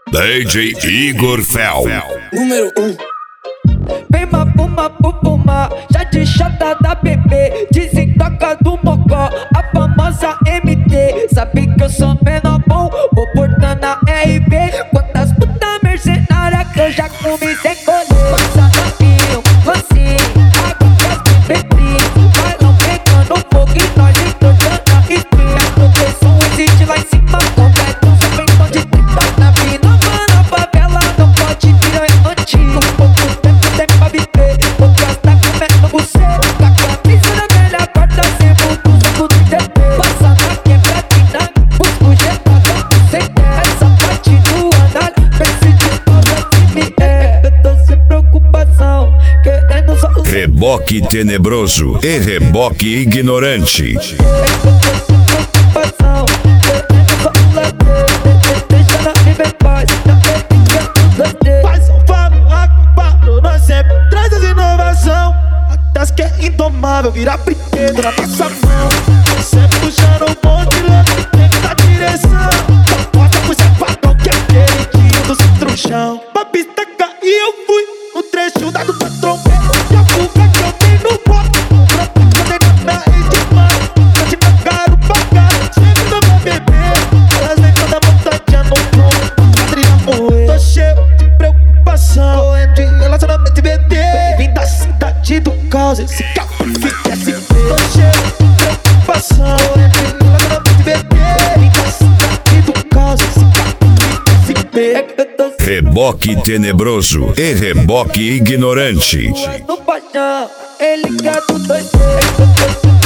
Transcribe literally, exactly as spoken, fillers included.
D J Igor Fel. Número um. Vem mapuma, pupuma, já de chata da bebê, desentoca do mocó, a famosa M T. Sabe que eu sou menor bom, vou portando a R B. Quantas puta mercenária que eu já comi sem colher. Passa rapinho, lancinho, água que as bebês vai não pegando fogo e nós estourando a espinha. Proteção existe lá em cima, completo, só vem tom de trinta na vida. Mano, a favela não pode virar antigo. Pouco tempo tem pra viver, outras tá comendo você. Com a camisa da velha corta sempre do saco do T P. Passa na quebradina, busco jetada, sem ter essa parte do andar. Pense de pausa se me é, eu tô sem preocupação, querendo só o Reboque tenebroso e reboque ignorante. Faz um falo, acompanho, nós sempre traz as inovação. Das que é indomável, vira brinquedo na nossa mão. Sempre puxando um monte de louco dentro da direção. Só mostra pro safadão que é aquele dia do centro-chão. Pra pista cair eu fui no trecho dado pra trombeta. E a fuga que eu dei no copo, pra eu dei na minha demais. Eu te pagaram pra cá, sempre não vai beber. Elas vêm toda montadinha no pronto, Adriana morrer. Tô cheio de preocupação, correndo de relacionamento e B D. Vim da cidade do caos, esse carro fica S P. Tô cheio de preocupação, correndo de relacionamento e B D. Vim da cidade do caos, esse carro fica S P. Reboque tenebroso e reboque ignorante. no paixão, ele quer do dois.